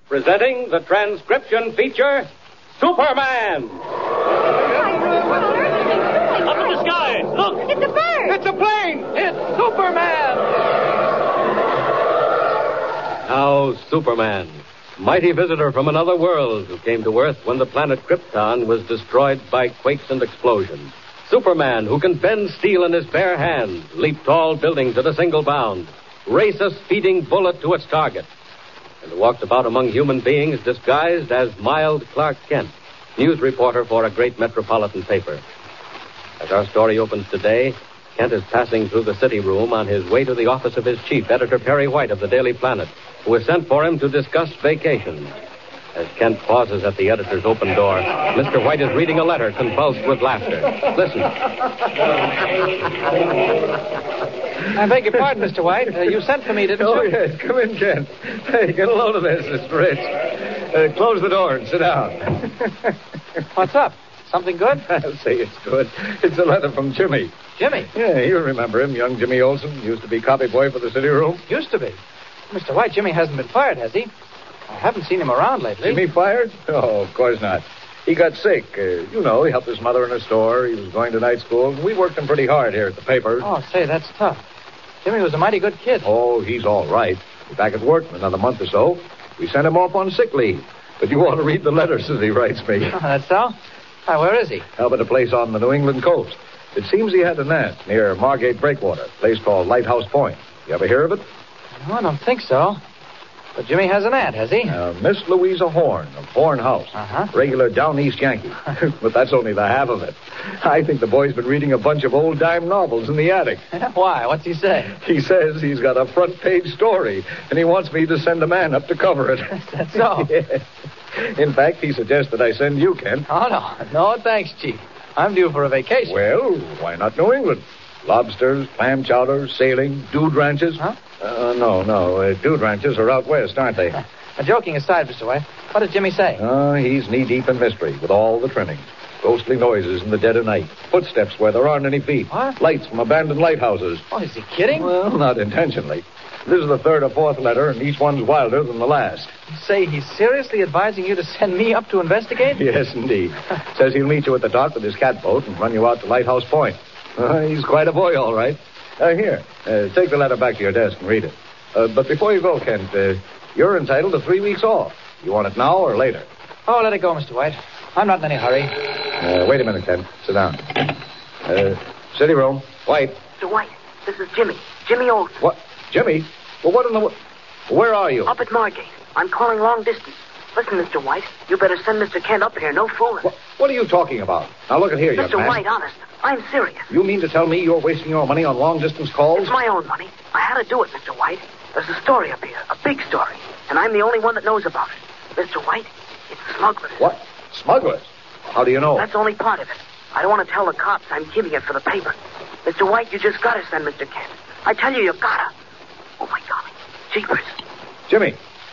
presenting the transcription feature, Superman. Up in the sky! Look! It's a bird! It's a plane! It's Superman! Now, Superman, mighty visitor from another world who came to Earth when the planet Krypton was destroyed by quakes and explosions. Superman, who can bend steel in his bare hands, leap tall buildings at a single bound, race a speeding bullet to its target, and walked about among human beings disguised as mild Clark Kent, news reporter for a great metropolitan paper. As our story opens today, Kent is passing through the city room on his way to the office of his chief, Editor Perry White of the Daily Planet, who has sent for him to discuss vacations. As Kent pauses at the editor's open door, Mr. White is reading a letter convulsed with laughter. Listen. I beg your pardon, Mr. White. You sent for me, didn't you? Oh, yes. Come in, Kent. Hey, get a load of this. It's rich. Close the door and sit down. What's up? Something good? I'll say it's good. It's a letter from Jimmy. Jimmy? Yeah, you remember him, young Jimmy Olsen. Used to be copy boy for the city room. Used to be. Mr. White, Jimmy hasn't been fired, has he? I haven't seen him around lately. Jimmy fired? Oh, of course not. He got sick. He helped his mother in a store. He was going to night school. We worked him pretty hard here at the paper. Oh, say, that's tough. Jimmy was a mighty good kid. Oh, he's all right. He's back at work in another month or so. We sent him off on sick leave. But you ought to read the letters that he writes me. Oh, that's so? Why, where is he? Up at a place on the New England coast. It seems he had an aunt near Margate Breakwater, a place called Lighthouse Point. You ever hear of it? No, I don't think so. But Jimmy has an aunt, has he? Miss Louisa Horn of Horn House. Uh-huh. Regular down east Yankee. But that's only the half of it. I think the boy's been reading a bunch of old dime novels in the attic. Why? What's he say? He says he's got a front page story, and he wants me to send a man up to cover it. That's so? Yes. In fact, he suggests that I send you, Kent. Oh, no. No, thanks, Chief. I'm due for a vacation. Well, why not New England? Lobsters, clam chowder, sailing, dude ranches. Huh? No. Dude ranches are out west, aren't they? Joking aside, Mr. White, what did Jimmy say? He's knee-deep in mystery with all the trimmings. Ghostly noises in the dead of night. Footsteps where there aren't any feet. What? Lights from abandoned lighthouses. Oh, is he kidding? Well, not intentionally. This is the third or fourth letter, and each one's wilder than the last. Say he's seriously advising you to send me up to investigate? Yes, indeed. Says he'll meet you at the dock with his catboat and run you out to Lighthouse Point. He's quite a boy, all right. Here, take the letter back to your desk and read it. But before you go, Kent, you're entitled to 3 weeks off. You want it now or later? Oh, let it go, Mr. White. I'm not in any hurry. Wait a minute, Kent. Sit down. City room. White. Mr. White, this is Jimmy. Jimmy Olsen. What? Jimmy? Well, what in the... Where are you? Up at Margate. I'm calling long distance. Listen, Mr. White, you better send Mr. Kent up here. No fooling. What are you talking about? Now, look at here, young Mr. man. White, honest. I'm serious. You mean to tell me you're wasting your money on long-distance calls? It's my own money. I had to do it, Mr. White. There's a story up here, a big story, and I'm the only one that knows about it. Mr. White, it's smugglers. What? Smugglers? How do you know? That's only part of it. I don't want to tell the cops I'm giving it for the paper. Mr. White, you just gotta send Mr. Kent. I tell you gotta. Oh, my golly. Jeepers. Jimmy,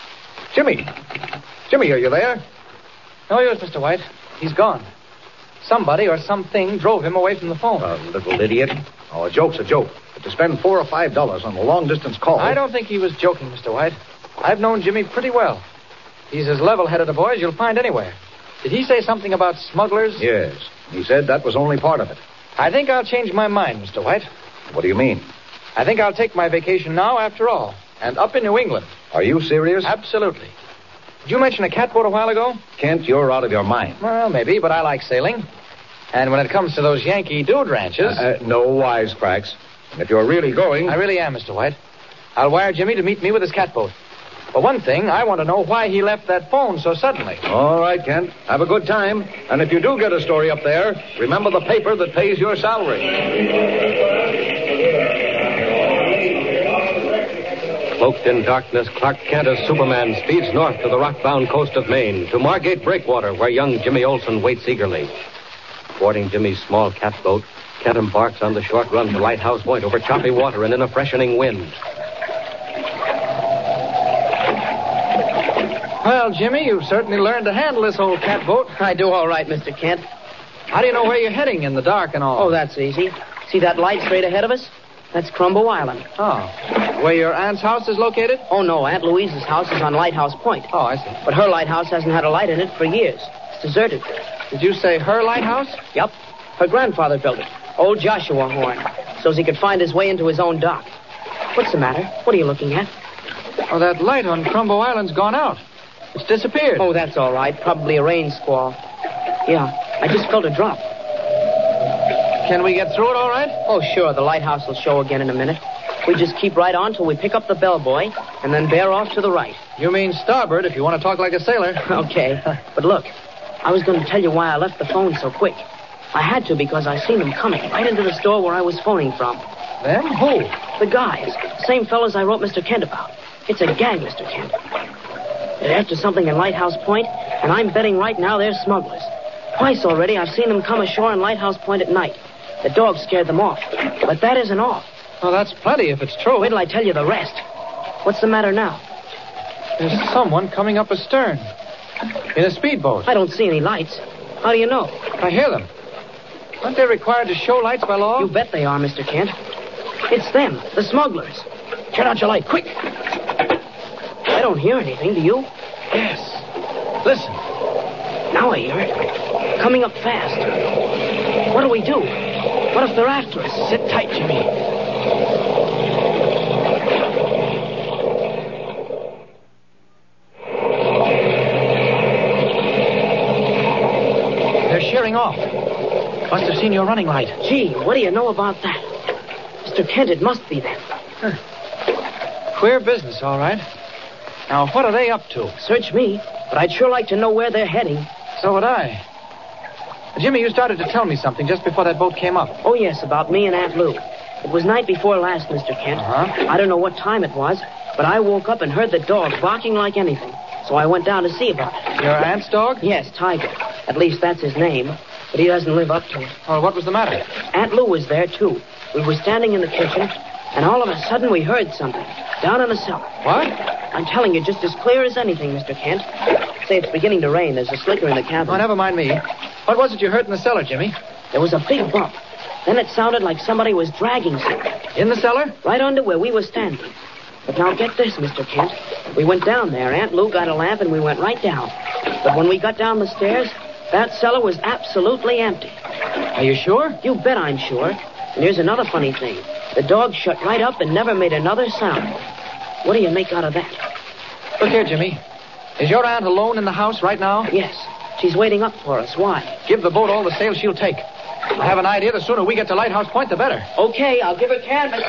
are you there? No use, Mr. White. He's gone. Somebody or something drove him away from the phone. Little idiot. Oh, a joke's a joke. But to spend $4 or $5 on a long-distance call... I don't think he was joking, Mr. White. I've known Jimmy pretty well. He's as level-headed a boy as you'll find anywhere. Did he say something about smugglers? Yes. He said that was only part of it. I think I'll change my mind, Mr. White. What do you mean? I think I'll take my vacation now, after all. And up in New England. Are you serious? Absolutely. Did you mention a catboat a while ago? Kent, you're out of your mind. Well, maybe, but I like sailing. And when it comes to those Yankee dude ranches... No wisecracks. And if you're really going... I really am, Mr. White. I'll wire Jimmy to meet me with his catboat. For one thing, I want to know why he left that phone so suddenly. All right, Kent. Have a good time. And if you do get a story up there, remember the paper that pays your salary. Cloaked in darkness, Clark Kent as Superman speeds north to the rock-bound coast of Maine, to Margate Breakwater, where young Jimmy Olsen waits eagerly. Boarding Jimmy's small catboat, Kent embarks on the short run to Lighthouse Point over choppy water and in a freshening wind. Well, Jimmy, you've certainly learned to handle this old catboat. I do all right, Mr. Kent. How do you know where you're heading in the dark and all? Oh, that's easy. See that light straight ahead of us? That's Crumbo Island. Oh. Where your aunt's house is located? Oh, no. Aunt Louise's house is on Lighthouse Point. Oh, I see. But her lighthouse hasn't had a light in it for years. It's deserted. Did you say her lighthouse? Yep. Her grandfather built it. Old Joshua Horn. So he could find his way into his own dock. What's the matter? What are you looking at? Oh, that light on Crumbo Island's gone out. It's disappeared. Oh, that's all right. Probably a rain squall. Yeah, I just felt a drop. Can we get through it all right? Oh, sure. The lighthouse will show again in a minute. We just keep right on till we pick up the bellboy and then bear off to the right. You mean starboard if you want to talk like a sailor. Okay. But look, I was going to tell you why I left the phone so quick. I had to because I seen them coming right into the store where I was phoning from. Them? Who? The guys. Same fellas I wrote Mr. Kent about. It's a gang, Mr. Kent. They're after something in Lighthouse Point, and I'm betting right now they're smugglers. Twice already I've seen them come ashore in Lighthouse Point at night. The dogs scared them off. But that isn't all. Well, that's plenty if it's true. Wait till I tell you the rest. What's the matter now? There's someone coming up astern. In a speedboat. I don't see any lights. How do you know? I hear them. Aren't they required to show lights by law? You bet they are, Mr. Kent. It's them, the smugglers. Turn out your light, quick. I don't hear anything, do you? Yes. Listen. Now I hear it. Coming up fast. What do we do? What if they're after us? Sit tight, Jimmy. They're shearing off. Must have seen your running light. Gee, what do you know about that? Mr. Kent, it must be them. Queer business, all right. Now, what are they up to? Search me, but I'd sure like to know where they're heading. So would I. Jimmy, you started to tell me something just before that boat came up. Oh, yes, about me and Aunt Lou. It was night before last, Mr. Kent. Uh-huh. I don't know what time it was, but I woke up and heard the dog barking like anything. So I went down to see about it. Your aunt's dog? Yes, Tiger. At least that's his name. But he doesn't live up to it. Oh, what was the matter? Aunt Lou was there, too. We were standing in the kitchen, and all of a sudden we heard something. Down in the cellar. What? I'm telling you, just as clear as anything, Mr. Kent. Say, it's beginning to rain. There's a slicker in the cabin. Oh, never mind me. What was it you heard in the cellar, Jimmy? There was a big bump. Then it sounded like somebody was dragging something. In the cellar? Right under where we were standing. But now get this, Mr. Kent. We went down there. Aunt Lou got a lamp, and we went right down. But when we got down the stairs, that cellar was absolutely empty. Are you sure? You bet I'm sure. And here's another funny thing. The dog shut right up and never made another sound. What do you make out of that? Look here, Jimmy. Is your aunt alone in the house right now? Yes. She's waiting up for us. Why? Give the boat all the sail she'll take. I have an idea the sooner we get to Lighthouse Point, the better. Okay, I'll give her canvas.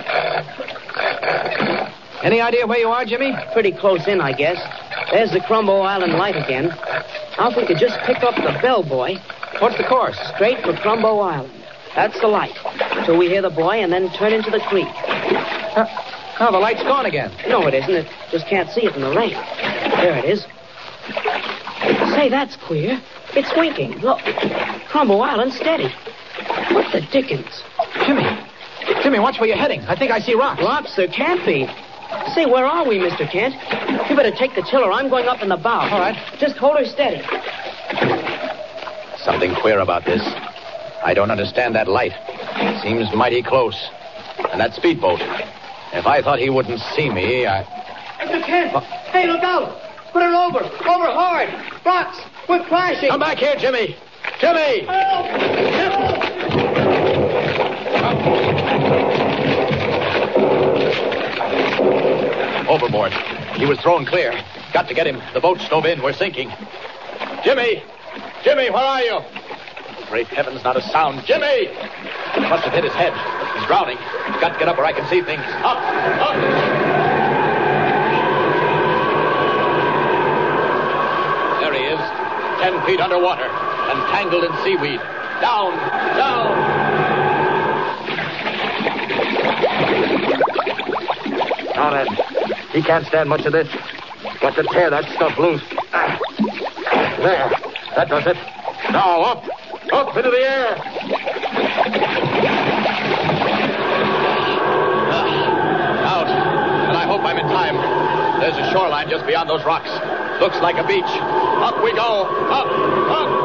Any idea where you are, Jimmy? Pretty close in, I guess. There's the Crumbo Island light again. Now if we could just pick up the bellboy. What's the course? Straight for Crumbo Island. That's the light. Till we hear the boy and then turn into the creek. Oh, the light's gone again. No, it isn't. It just can't see it in the rain. There it is. Say, that's queer. It's winking. Look. Crumbo Island steady. What the dickens? Jimmy, watch where you're heading. I think I see rocks. Rocks? There can't be. Say, where are we, Mr. Kent? You better take the tiller. I'm going up in the bow. All right. Just hold her steady. Something queer about this. I don't understand that light. Seems mighty close. And that speedboat. If I thought he wouldn't see me, Mr. Kent! Hey, look out! Put her over! Over hard! Rocks! We're crashing! Come back here, Jimmy! Jimmy! Overboard. He was thrown clear. Got to get him. The boat stove in. We're sinking. Jimmy! Jimmy, where are you? Great heavens, not a sound. Jimmy! Must have hit his head. He's drowning. Got to get up where I can see things. Up! Up! There he is. 10 feet underwater. And tangled in seaweed. Down! Down! Now then, he can't stand much of this. Got to tear that stuff loose. There. That does it. Now up. Up into the air. Out. And I hope I'm in time. There's a shoreline just beyond those rocks. Looks like a beach. Up we go. Up. Up.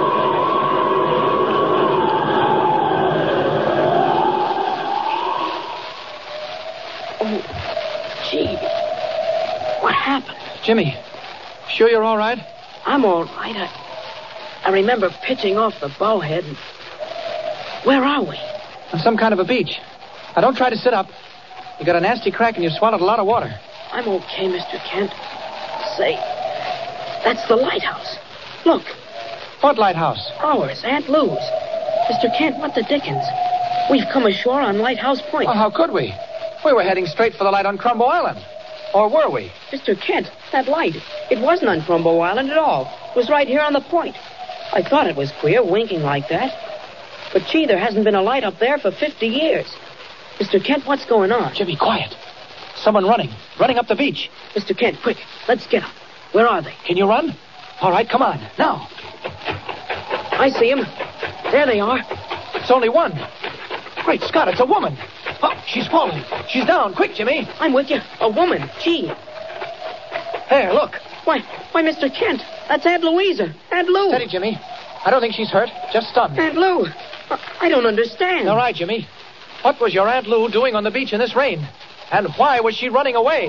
happened? Jimmy, sure you're all right? I'm all right. I remember pitching off the bowhead. And... Where are we? On some kind of a beach. Now, don't try to sit up. You got a nasty crack and you swallowed a lot of water. I'm okay, Mr. Kent. Say, that's the lighthouse. Look. What lighthouse? Ours, Aunt Lou's. Mr. Kent, what the dickens? We've come ashore on Lighthouse Point. Well, how could we? We were heading straight for the light on Crumbo Island. Or were we? Mr. Kent, that light, it wasn't on Crumbo Island at all. It was right here on the point. I thought it was queer, winking like that. But, gee, there hasn't been a light up there for 50 years. Mr. Kent, what's going on? Jimmy, quiet. Someone running up the beach. Mr. Kent, quick, let's get them. Where are they? Can you run? All right, come on, now. I see them. There they are. It's only one. Great Scott, it's a woman. Oh, she's falling. She's down. Quick, Jimmy. I'm with you. A woman. Gee. There, look. Why, Mr. Kent, that's Aunt Louisa. Aunt Lou. Steady, Jimmy. I don't think she's hurt. Just stunned. Aunt Lou. I don't understand. All right, Jimmy. What was your Aunt Lou doing on the beach in this rain? And why was she running away?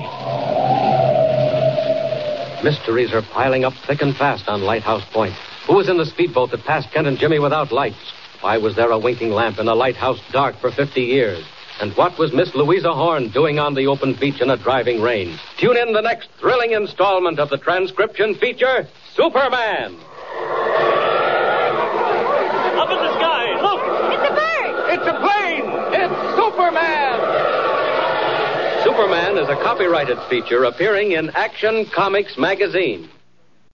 Mysteries are piling up thick and fast on Lighthouse Point. Who was in the speedboat that passed Kent and Jimmy without lights? Why was there a winking lamp in a lighthouse dark for 50 years? And what was Miss Louisa Horn doing on the open beach in a driving rain? Tune in the next thrilling installment of the transcription feature, Superman. Up in the sky, look! It's a bird! It's a plane! It's Superman! Superman is a copyrighted feature appearing in Action Comics magazine.